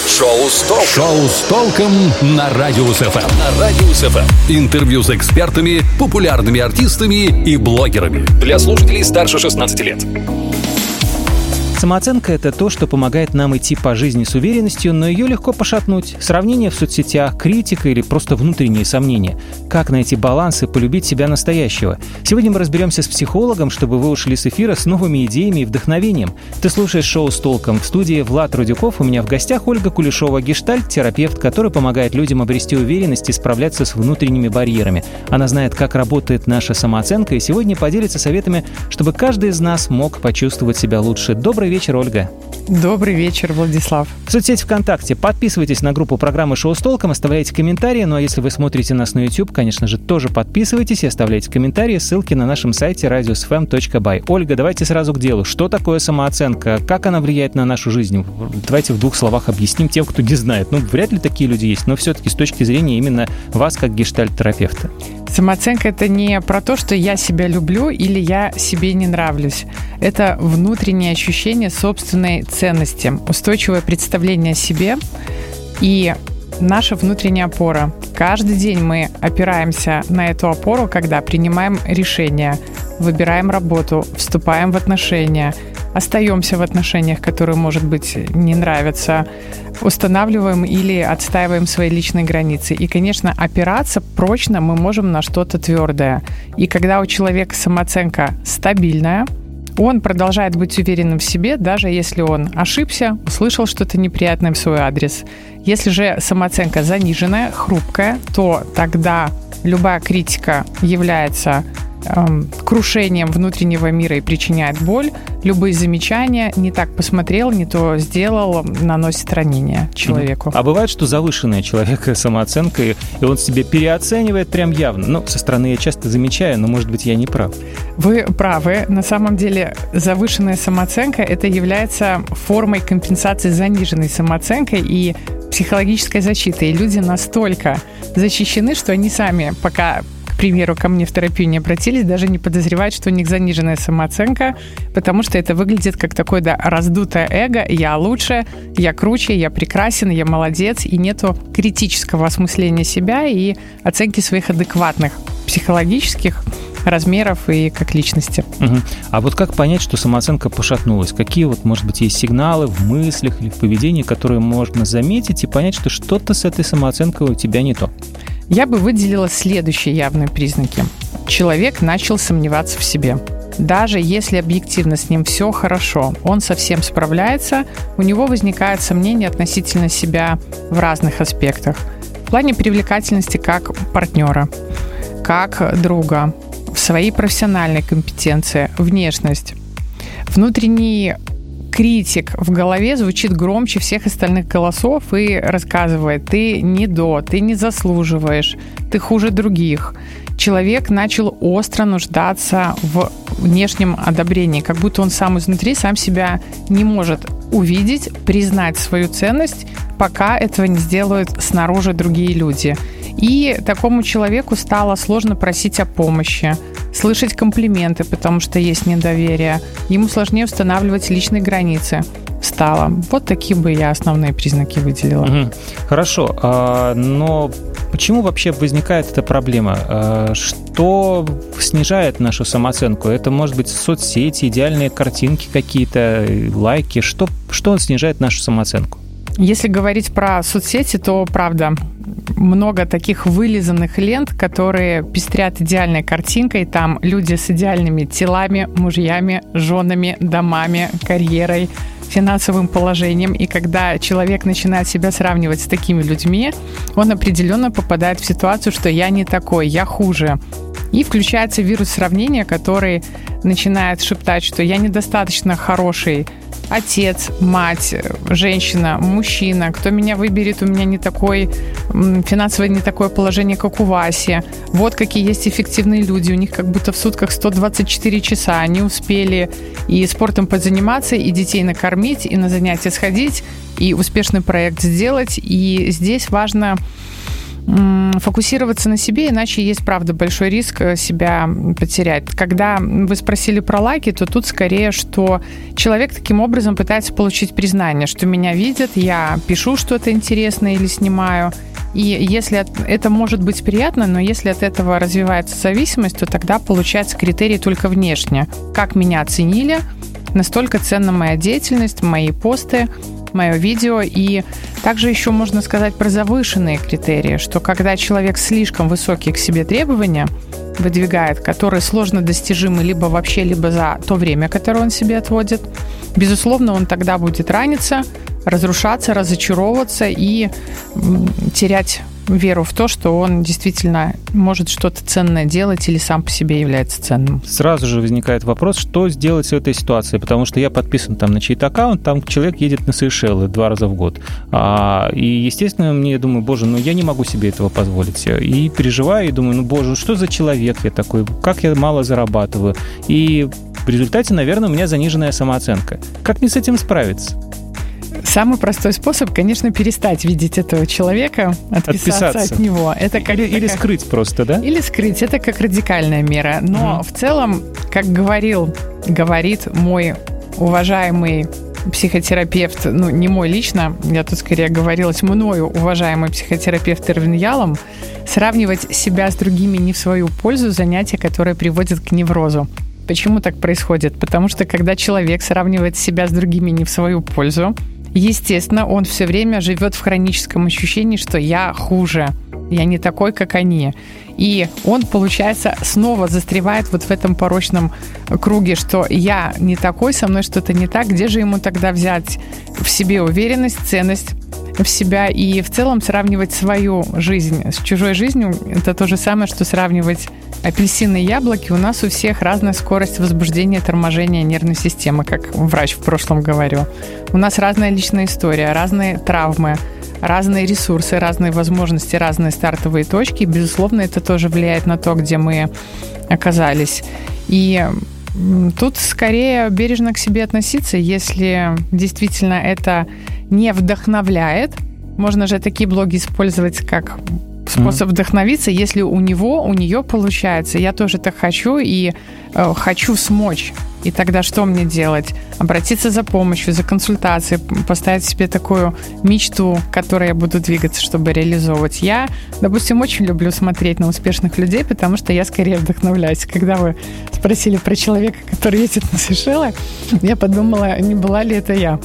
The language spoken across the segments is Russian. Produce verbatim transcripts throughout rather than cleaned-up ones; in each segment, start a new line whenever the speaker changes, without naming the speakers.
Шоу с толком.
Шоу с толком на Радиус ФМ. На Радиус ФМ. Интервью с экспертами, популярными артистами и блогерами. Для слушателей старше шестнадцати лет.
Самооценка – это то, что помогает нам идти по жизни с уверенностью, но ее легко пошатнуть. Сравнение в соцсетях, критика или просто внутренние сомнения. Как найти баланс и полюбить себя настоящего? Сегодня мы разберемся с психологом, чтобы вы ушли с эфира с новыми идеями и вдохновением. Ты слушаешь шоу «С толком». В студии Влад Рудюков. У меня в гостях Ольга Кулешова, гештальт-терапевт, который помогает людям обрести уверенность и справляться с внутренними барьерами. Она знает, как работает наша самооценка, и сегодня поделится советами, чтобы каждый из нас мог почувствовать себя лучше. Добрый вечер, Ольга.
Добрый вечер, Владислав.
В соцсети ВКонтакте подписывайтесь на группу программы «Шоу с толком», оставляйте комментарии. Ну а если вы смотрите нас на YouTube, конечно же, тоже подписывайтесь и оставляйте комментарии. Ссылки на нашем сайте радиус эф эм точка бай. Ольга, давайте сразу к делу. Что такое самооценка? Как она влияет на нашу жизнь? Давайте в двух словах объясним тем, кто не знает. Ну, вряд ли такие люди есть, но все-таки с точки зрения именно вас, как гештальт-терапевта.
Самооценка – это не про то, что я себя люблю или я себе не нравлюсь. Это внутреннее ощущение собственной ценности, устойчивое представление о себе и наша внутренняя опора. Каждый день мы опираемся на эту опору, когда принимаем решения, выбираем работу, вступаем в отношения, остаемся в отношениях, которые, может быть, не нравятся, устанавливаем или отстаиваем свои личные границы. И, конечно, опираться прочно мы можем на что-то твердое. И когда у человека самооценка стабильная, он продолжает быть уверенным в себе, даже если он ошибся, услышал что-то неприятное в свой адрес. Если же самооценка заниженная, хрупкая, то тогда любая критика является эм, крушением внутреннего мира и причиняет боль. Любые замечания, не так посмотрел, не то сделал, наносит ранение человеку.
А бывает, что завышенная человека самооценка, и он себя переоценивает прям явно. Ну, со стороны я часто замечаю, но, может быть, я не прав.
Вы правы. На самом деле завышенная самооценка – это является формой компенсации заниженной самооценкой и психологической защиты. И люди настолько защищены, что они сами пока, к примеру, ко мне в терапию не обратились, даже не подозревают, что у них заниженная самооценка, потому что это выглядит как такое, да, раздутое эго. Я лучше, я круче, я прекрасен, я молодец. И нету критического осмысления себя и оценки своих адекватных психологических размеров и как личности.
Угу. А вот как понять, что самооценка пошатнулась? Какие вот, может быть, есть сигналы в мыслях или в поведении, которые можно заметить и понять, что что-то с этой самооценкой у тебя не то?
Я бы выделила следующие явные признаки. Человек начал сомневаться в себе. Даже если объективно с ним все хорошо, он совсем справляется, у него возникают сомнения относительно себя в разных аспектах. В плане привлекательности как партнера, как друга, в своей профессиональной компетенции, внешность. Внутренний критик в голове звучит громче всех остальных голосов и рассказывает: ты не до, ты не заслуживаешь, ты хуже других. Человек начал остро нуждаться в внешнем одобрении, как будто он сам изнутри сам себя не может увидеть, признать свою ценность, пока этого не сделают снаружи другие люди. И такому человеку стало сложно просить о помощи, слышать комплименты, потому что есть недоверие. Ему сложнее устанавливать личные границы стало. Вот такие бы я основные признаки выделила.
Угу. Хорошо, а, но почему вообще возникает эта проблема? А, что снижает нашу самооценку? Это, может быть, соцсети, идеальные картинки какие-то, лайки? Что, что снижает нашу самооценку?
Если говорить про соцсети, то, правда, много таких вылизанных лент, которые пестрят идеальной картинкой. Там люди с идеальными телами, мужьями, женами, домами, карьерой, финансовым положением. И когда человек начинает себя сравнивать с такими людьми, он определенно попадает в ситуацию, что я не такой, я хуже. И включается вирус сравнения, который начинает шептать, что я недостаточно хороший отец, мать, женщина, мужчина, кто меня выберет, у меня не такой, финансовое не такое положение, как у Васи. Вот какие есть эффективные люди, у них как будто в сутках сто двадцать четыре часа, они успели и спортом позаниматься, и детей накормить, и на занятия сходить, и успешный проект сделать. И здесь важно м- фокусироваться на себе, иначе есть, правда, большой риск себя потерять. Когда вы спросили про лайки, то тут скорее, что человек таким образом пытается получить признание, что меня видят, я пишу что-то интересное или снимаю. И если это может быть приятно, но если от этого развивается зависимость, то тогда получается критерий только внешне. Как меня оценили, настолько ценна моя деятельность, мои посты, мое видео. И также еще можно сказать про завышенные критерии, что когда человек слишком высокие к себе требования выдвигает, которые сложно достижимы либо вообще, либо за то время, которое он себе отводит, безусловно, он тогда будет раниться, разрушаться, разочаровываться и терять веру в то, что он действительно может что-то ценное делать или сам по себе является ценным.
Сразу же возникает вопрос, что сделать в этой ситуации, потому что я подписан там на чей-то аккаунт, там человек едет на Сейшелы два раза в год. А, и, естественно, мне, думаю, боже, ну я не могу себе этого позволить. И переживаю, и думаю, ну, боже, что за человек я такой, как я мало зарабатываю. И в результате, наверное, у меня заниженная самооценка. Как мне с этим справиться?
Самый простой способ, конечно, перестать видеть этого человека, отписаться, отписаться. от него. Это как,
или, или скрыть просто, да?
Или скрыть. Это как радикальная мера. Но mm. в целом, как говорил, говорит мой уважаемый психотерапевт, ну, не мой лично, я тут скорее говорилась мною, уважаемый психотерапевт Ирвин Ялом, сравнивать себя с другими не в свою пользу — занятие, которое приводит к неврозу. Почему так происходит? Потому что когда человек сравнивает себя с другими не в свою пользу, естественно, он все время живет в хроническом ощущении, что я хуже, я не такой, как они. И он, получается, снова застревает вот в этом порочном круге, что я не такой, со мной что-то не так. Где же ему тогда взять в себе уверенность, ценность в себя? И в целом сравнивать свою жизнь с чужой жизнью – это то же самое, что сравнивать апельсины и яблоки. У нас у всех разная скорость возбуждения, торможения нервной системы, как врач в прошлом говорил. У нас разная личная история, разные травмы, разные ресурсы, разные возможности, разные стартовые точки. И, безусловно, это тоже влияет на то, где мы оказались. И тут скорее бережно к себе относиться, если действительно это не вдохновляет. Можно же такие блоги использовать как способ mm-hmm. вдохновиться, если у него, у нее получается. Я тоже так хочу и э, хочу смочь. И тогда что мне делать? Обратиться за помощью, за консультацией, поставить себе такую мечту, к которой я буду двигаться, чтобы реализовывать. Я, допустим, очень люблю смотреть на успешных людей, потому что я скорее вдохновляюсь. Когда вы спросили про человека, который ездит на Сейшелы, я подумала, не была ли это я.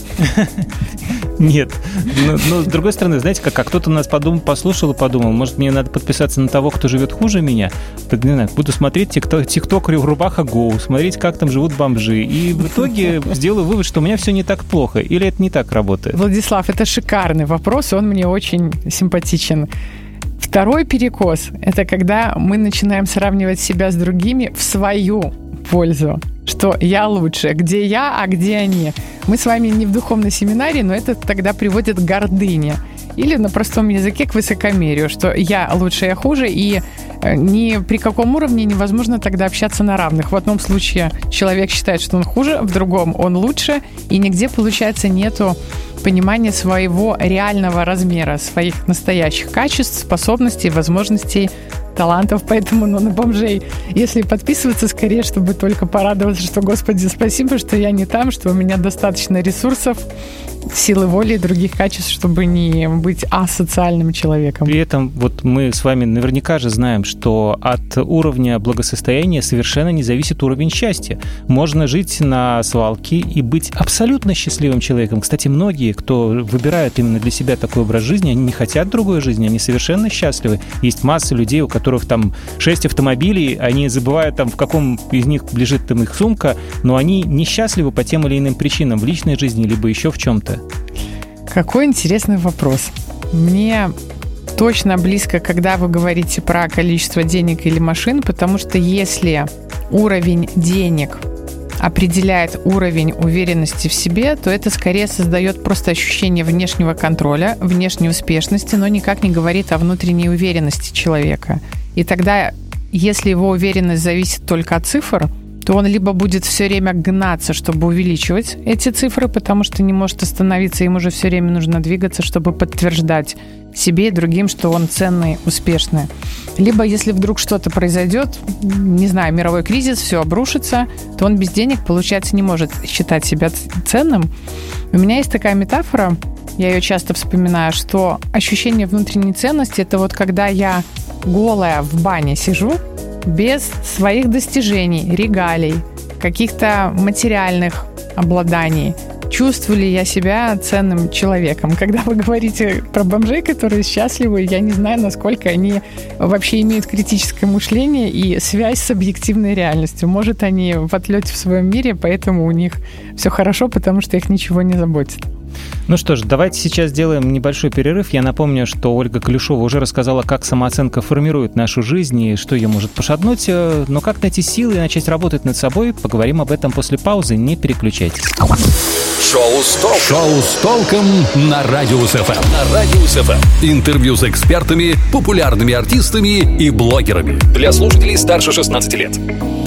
Нет. Но, но с другой стороны, знаете, как, как кто-то нас подумал, послушал и подумал, может, мне надо подписаться на того, кто живет хуже меня? Не знаю, буду смотреть тиктокеры в Рубаха Гоу, смотреть, как там живут бомжи. И в итоге сделаю вывод, что у меня все не так плохо. Или это не так работает?
Владислав, это шикарный вопрос, он мне очень симпатичен. Второй перекос – это когда мы начинаем сравнивать себя с другими в свою пользу. Что я лучше, где я, а где они. Мы с вами не в духовной семинарии, но это тогда приводит к гордыне. Или на простом языке к высокомерию, что я лучше, я хуже, и ни при каком уровне невозможно тогда общаться на равных. В одном случае человек считает, что он хуже, в другом он лучше, и нигде, получается, нету понимания своего реального размера, своих настоящих качеств, способностей, возможностей, талантов. Поэтому ну, на бомжей, если подписываться, скорее, чтобы только порадоваться, что, Господи, спасибо, что я не там, что у меня достаточно ресурсов, силы воли и других качеств, чтобы не быть асоциальным человеком.
При этом вот мы с вами наверняка же знаем, что от уровня благосостояния совершенно не зависит уровень счастья. Можно жить на свалке и быть абсолютно счастливым человеком. Кстати, многие, кто выбирают именно для себя такой образ жизни, они не хотят другой жизни, они совершенно счастливы. Есть масса людей, у которых там шесть автомобилей, они забывают, там, в каком из них лежит там их сумка, но они несчастливы по тем или иным причинам в личной жизни, либо еще в чем-то.
Какой интересный вопрос. Мне точно близко, когда вы говорите про количество денег или машин, потому что если уровень денег определяет уровень уверенности в себе, то это скорее создает просто ощущение внешнего контроля, внешней успешности, но никак не говорит о внутренней уверенности человека. И тогда, если его уверенность зависит только от цифр, то он либо будет все время гнаться, чтобы увеличивать эти цифры, потому что не может остановиться, ему же все время нужно двигаться, чтобы подтверждать себе и другим, что он ценный, успешный. Либо если вдруг что-то произойдет, не знаю, мировой кризис, все обрушится, то он без денег, получается, не может считать себя ценным. У меня есть такая метафора, я ее часто вспоминаю, что ощущение внутренней ценности – это вот когда я голая в бане сижу, без своих достижений, регалий, каких-то материальных обладаний. Чувствую ли я себя ценным человеком? Когда вы говорите про бомжей, которые счастливы, я не знаю, насколько они вообще имеют критическое мышление и связь с объективной реальностью. Может, они в отлете в своем мире, поэтому у них все хорошо, потому что их ничего не заботит.
Ну что ж, давайте сейчас сделаем небольшой перерыв. Я напомню, что Ольга Кулешова уже рассказала, как самооценка формирует нашу жизнь и что ее может пошатнуть. Но как найти силы и начать работать над собой, поговорим об этом после паузы. Не переключайтесь.
Шоу с толком. Шоу с толком на Радио СФМ. На Радио СФМ. Интервью с экспертами, популярными артистами и блогерами. Для слушателей старше шестнадцати лет.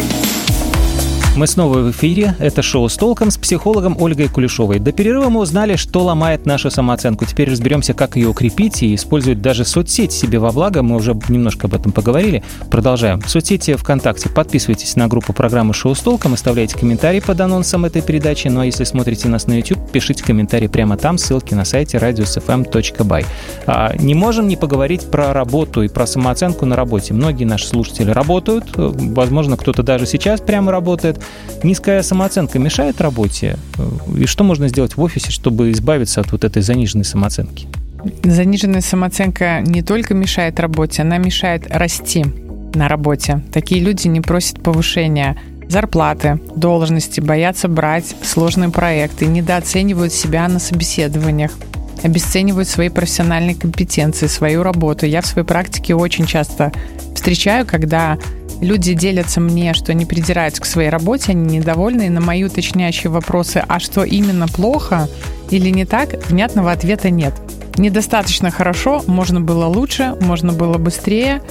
Мы снова в эфире. Это шоу «С толком» с психологом Ольгой Кулешовой. До перерыва мы узнали, что ломает нашу самооценку. Теперь разберемся, как ее укрепить и использовать даже соцсети себе во благо. Мы уже немножко об этом поговорили. Продолжаем. В соцсети ВКонтакте подписывайтесь на группу программы «Шоу с толком», оставляйте комментарии под анонсом этой передачи. Ну а если смотрите нас на YouTube, пишите комментарии прямо там, ссылки на сайте радио эс эф эм точка бай. А, не можем не поговорить про работу и про самооценку на работе. Многие наши слушатели работают, возможно, кто-то даже сейчас прямо работает. Низкая самооценка мешает работе? И что можно сделать в офисе, чтобы избавиться от вот этой заниженной самооценки?
Заниженная самооценка не только мешает работе, она мешает расти на работе. Такие люди не просят повышения зарплаты, должности, боятся брать сложные проекты, недооценивают себя на собеседованиях, обесценивают свои профессиональные компетенции, свою работу. Я в своей практике очень часто встречаю, когда люди делятся мне, что они придираются к своей работе, они недовольны, и на мои уточняющие вопросы, а что именно плохо или не так, внятного ответа нет. Недостаточно хорошо, можно было лучше, можно было быстрее.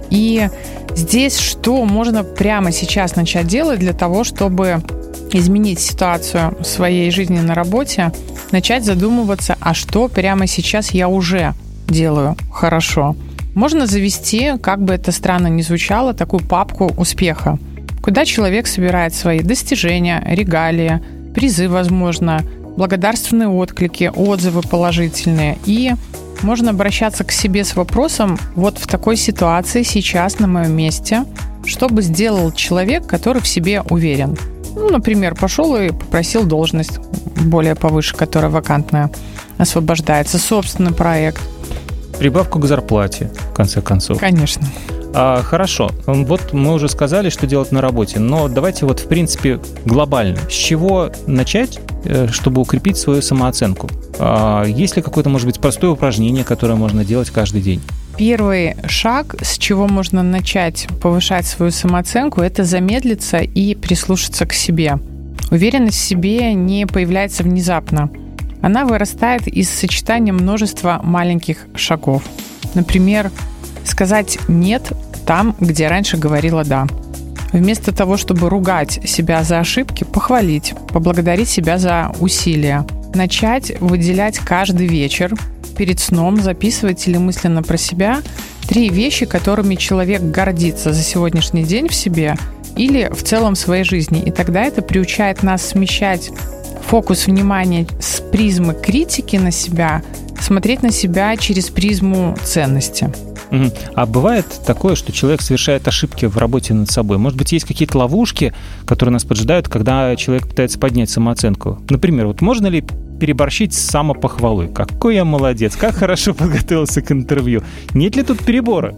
И здесь что можно прямо сейчас начать делать для того, чтобы изменить ситуацию в своей жизни на работе, начать задумываться, а что прямо сейчас я уже делаю хорошо. Можно завести, как бы это странно ни звучало, такую папку успеха, куда человек собирает свои достижения, регалии, призы, возможно, благодарственные отклики, отзывы положительные. И можно обращаться к себе с вопросом, вот в такой ситуации сейчас на моем месте, что бы сделал человек, который в себе уверен. Ну, например, пошел и попросил должность более повыше, которая вакантная, освобождается, собственный проект.
Прибавку к зарплате, в конце концов.
Конечно.
А, хорошо. Вот мы уже сказали, что делать на работе, но давайте вот, в принципе, глобально. С чего начать, чтобы укрепить свою самооценку? А, есть ли какое-то, может быть, простое упражнение, которое можно делать каждый день?
Первый шаг, с чего можно начать повышать свою самооценку, это замедлиться и прислушаться к себе. Уверенность в себе не появляется внезапно. Она вырастает из сочетания множества маленьких шагов. Например, сказать «нет» там, где раньше говорила «да». Вместо того, чтобы ругать себя за ошибки, похвалить, поблагодарить себя за усилия. Начать выделять каждый вечер перед сном, записывать или мысленно про себя три вещи, которыми человек гордится за сегодняшний день в себе или в целом в своей жизни. И тогда это приучает нас смещать фокус внимания с призмы критики на себя, смотреть на себя через призму ценности.
Угу. А бывает такое, что человек совершает ошибки в работе над собой? Может быть, есть какие-то ловушки, которые нас поджидают, когда человек пытается поднять самооценку? Например, вот можно ли переборщить с самопохвалой? Какой я молодец, как хорошо подготовился к интервью. Нет ли тут перебора?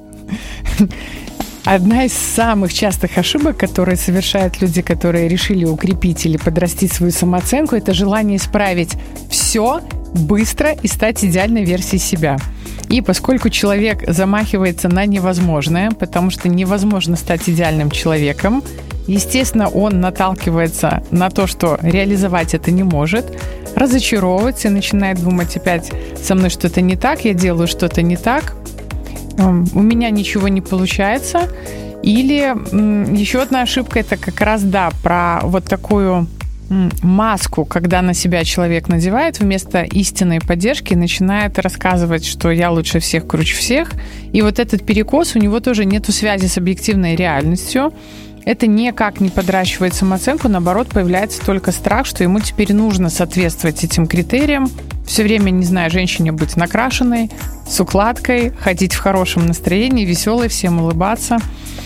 Одна из самых частых ошибок, которые совершают люди, которые решили укрепить или подрастить свою самооценку, это желание исправить все быстро и стать идеальной версией себя. И поскольку человек замахивается на невозможное, потому что невозможно стать идеальным человеком, естественно, он наталкивается на то, что реализовать это не может, разочаровывается и начинает думать опять: со мной что-то не так, я делаю что-то не так, у меня ничего не получается. Или еще одна ошибка, это как раз, да, про вот такую маску, когда на себя человек надевает, вместо истинной поддержки начинает рассказывать, что я лучше всех, круче всех. И вот этот перекос, у него тоже нету связи с объективной реальностью. Это никак не подращивает самооценку, наоборот, появляется только страх, что ему теперь нужно соответствовать этим критериям. Все время, не знаю, женщине быть накрашенной, с укладкой, ходить в хорошем настроении, веселой, всем улыбаться.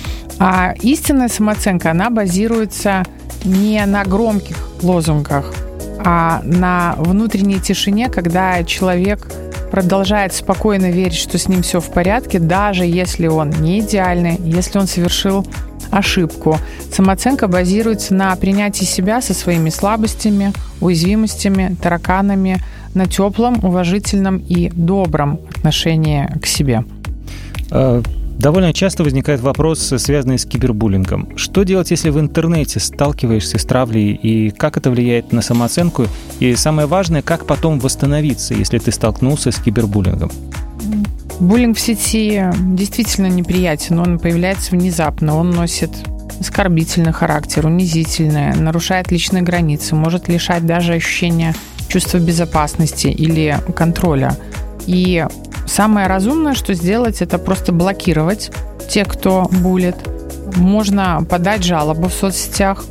А истинная самооценка, она базируется не на громких лозунгах, а на внутренней тишине, когда человек продолжает спокойно верить, что с ним все в порядке, даже если он не идеальный, если он совершил ошибку. Самооценка базируется на принятии себя со своими слабостями, уязвимостями, тараканами, на теплом, уважительном и добром отношении к себе.
Довольно часто возникает вопрос, связанный с кибербуллингом. Что делать, если в интернете сталкиваешься с травлей, и как это влияет на самооценку? И самое важное, как потом восстановиться, если ты столкнулся с кибербуллингом?
Буллинг в сети действительно неприятен, он появляется внезапно, он носит оскорбительный характер, унизительный, нарушает личные границы, может лишать даже ощущения чувства безопасности или контроля. И самое разумное, что сделать, это просто блокировать тех, кто буллит. Можно подать жалобу в соцсетях.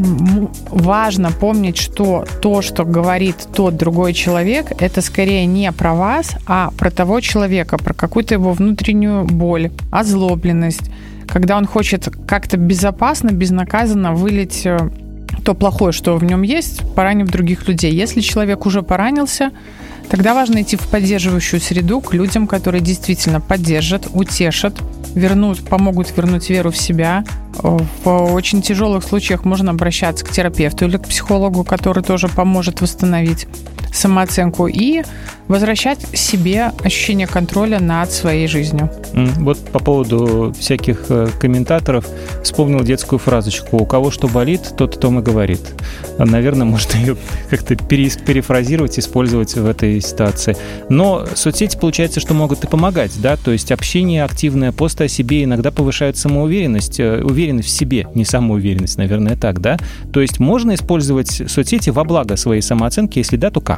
Важно помнить, что то, что говорит тот другой человек, это скорее не про вас, а про того человека, про какую-то его внутреннюю боль, озлобленность, когда он хочет как-то безопасно, безнаказанно вылить то плохое, что в нем есть, поранив других людей. Если человек уже поранился, тогда важно идти в поддерживающую среду к людям, которые действительно поддержат, утешат, вернут, помогут вернуть веру в себя. В очень тяжелых случаях можно обращаться к терапевту или к психологу, который тоже поможет восстановить самооценку и возвращать себе ощущение контроля над своей жизнью.
Вот по поводу всяких комментаторов вспомнил детскую фразочку: «У кого что болит, тот о том и говорит». Наверное, можно ее как-то перефразировать, использовать в этой ситуации. Но соцсети, получается, что могут и помогать, да? То есть общение активное, посты о себе иногда повышают самоуверенность, уверенность в себе, не самоуверенность, наверное, так, да? То есть можно использовать соцсети во благо своей самооценки, если да, то как?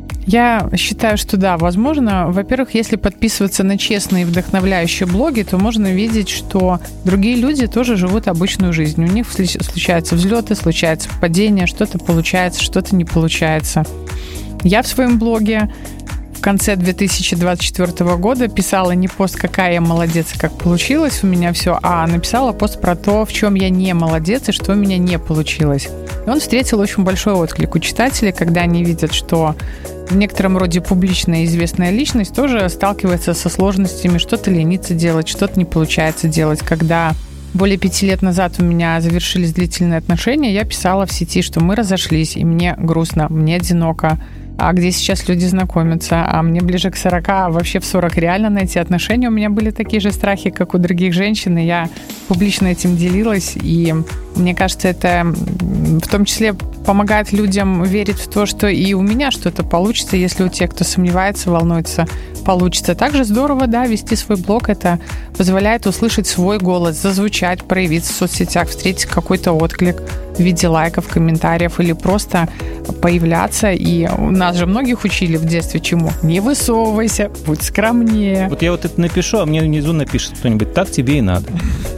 Я считаю, что да, возможно. Во-первых, если подписываться на честные и вдохновляющие блоги, то можно видеть, что другие люди тоже живут обычную жизнь. У них случаются взлеты, случаются падения, что-то получается, что-то не получается. Я в своем блоге в конце две тысячи двадцать четвёртого года писала не пост «какая я молодец» и как получилось у меня все, а написала пост про то, в чем я не молодец и что у меня не получилось. И он встретил очень большой отклик у читателей, когда они видят, что в некотором роде публичная и известная личность тоже сталкивается со сложностями, что-то ленится делать, что-то не получается делать. Когда более пяти лет назад у меня завершились длительные отношения, я писала в сети, что мы разошлись, и мне грустно, мне одиноко. А где сейчас люди знакомятся, а мне ближе к сорока, а вообще в сорок реально найти отношения. У меня были такие же страхи, как у других женщин, и я публично этим делилась, и мне кажется, это в том числе помогает людям верить в то, что и у меня что-то получится, если у тех, кто сомневается, волнуется, получится. Также здорово, да, вести свой блог, это позволяет услышать свой голос, зазвучать, проявиться в соцсетях, встретить какой-то отклик в виде лайков, комментариев или просто появляться. И у нас же многих учили в детстве чему? Не высовывайся, будь скромнее.
Вот я вот это напишу, а мне внизу напишет кто-нибудь: так тебе и надо.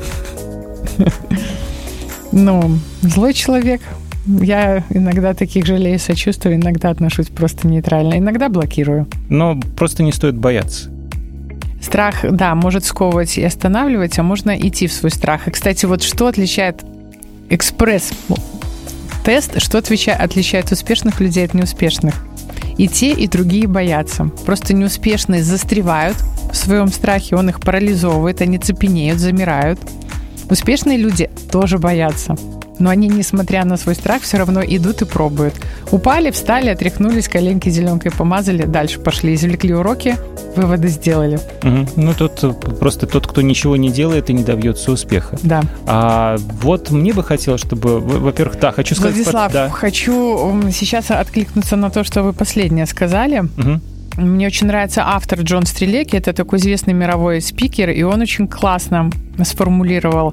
Ну, злой человек. Я иногда таких жалею, сочувствую, иногда отношусь просто нейтрально, иногда блокирую.
Но просто не стоит бояться.
Страх, да, может сковывать и останавливать, а можно идти в свой страх. И, кстати, вот что отличает экспресс-тест, что отличает успешных людей от неуспешных? И те, и другие боятся. Просто неуспешные застревают в своем страхе, он их парализовывает, они цепенеют, замирают. Успешные люди тоже боятся. Но они, несмотря на свой страх, все равно идут и пробуют. Упали, встали, отряхнулись, коленки зеленкой помазали, дальше пошли, извлекли уроки, выводы сделали.
Угу. Ну, тут просто тот, кто ничего не делает и не добьется успеха.
Да.
А вот мне бы хотелось, чтобы, во-первых, да, хочу сказать...
Владислав,
да.
хочу сейчас откликнуться на то, что вы последнее сказали.
Угу.
Мне очень нравится автор Джон Стрелеки, это такой известный мировой спикер, и он очень классно сформулировал,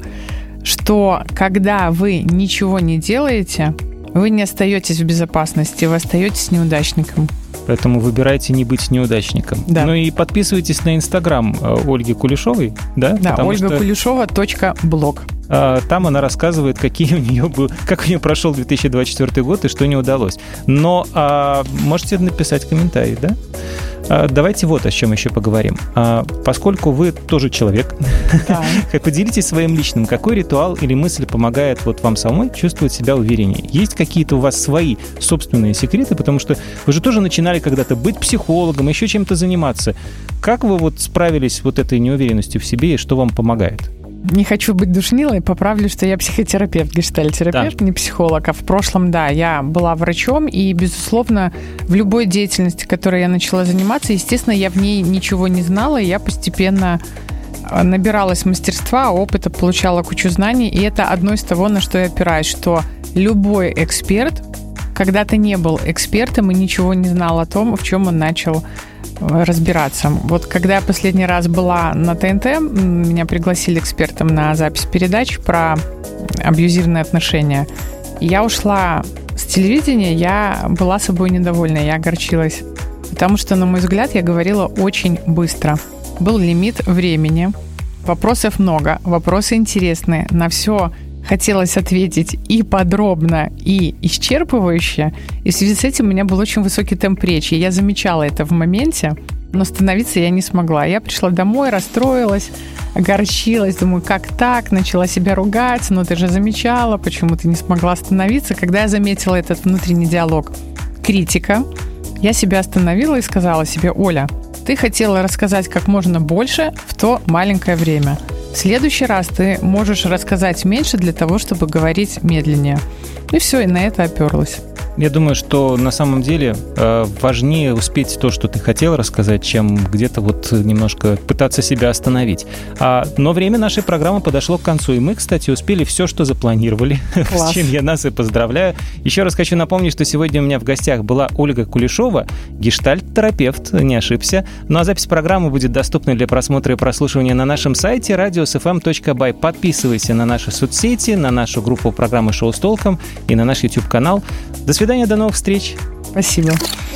что когда вы ничего не делаете, вы не остаетесь в безопасности, вы остаетесь неудачником.
Поэтому выбирайте не быть неудачником.
Да.
Ну и подписывайтесь на Инстаграм Ольги Кулешовой, да?
Да,
Потому
ольга
что...
кулешова точка блог.
Там она рассказывает, какие у нее был, как у нее прошел две тысячи двадцать четвёртый год и что не удалось. Но а, можете написать комментарий, да? А, давайте вот о чем еще поговорим. А, поскольку вы тоже человек, да. Поделитесь своим личным, какой ритуал или мысль помогает вот вам самой чувствовать себя увереннее. Есть какие-то у вас свои собственные секреты, потому что вы же тоже начинали когда-то быть психологом, еще чем-то заниматься. Как вы вот справились вот этой неуверенностью в себе и что вам помогает?
Не хочу быть душнилой, поправлю, что я психотерапевт, гештальтерапевт, да. Не психолог. А в прошлом, да, я была врачом, и, безусловно, в любой деятельности, которой я начала заниматься, естественно, я в ней ничего не знала, и я постепенно набиралась мастерства, опыта, получала кучу знаний, и это одно из того, на что я опираюсь, что любой эксперт когда-то не был экспертом и ничего не знал о том, в чем он начал разбираться. Вот когда я последний раз была на ТНТ, меня пригласили экспертом на запись передач про абьюзивные отношения. Я ушла с телевидения, я была собой недовольна, я огорчилась. Потому что, на мой взгляд, я говорила очень быстро. Был лимит времени, вопросов много, вопросы интересные, на все хотелось ответить и подробно, и исчерпывающе. И в связи с этим у меня был очень высокий темп речи. Я замечала это в моменте, но остановиться я не смогла. Я пришла домой, расстроилась, огорчилась. Думаю, как так? Начала себя ругать. Но ты же замечала, почему ты не смогла остановиться. Когда я заметила этот внутренний диалог, критика, я себя остановила и сказала себе: Оля, ты хотела рассказать как можно больше в то маленькое время. В следующий раз ты можешь рассказать меньше для того, чтобы говорить медленнее. И все, и на это оперлась.
Я думаю, что на самом деле э, важнее успеть то, что ты хотел рассказать, чем где-то вот немножко пытаться себя остановить. А, но время нашей программы подошло к концу, и мы, кстати, успели все, что запланировали, с чем я нас и поздравляю. Еще раз хочу напомнить, что сегодня у меня в гостях была Ольга Кулешова, гештальт-терапевт, не ошибся. Ну а запись программы будет доступна для просмотра и прослушивания на нашем сайте радиос эф эм точка бай. Подписывайся на наши соцсети, на нашу группу программы «Шоу с толком» и на наш YouTube-канал. До свидания, до новых встреч.
Спасибо.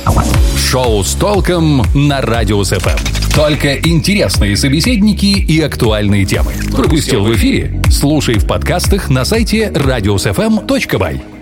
Шоу с толком на Радиус эф эм. Только интересные собеседники и актуальные темы. Пропустил в эфире? Слушай в подкастах на сайте радиос эф эм точка бай.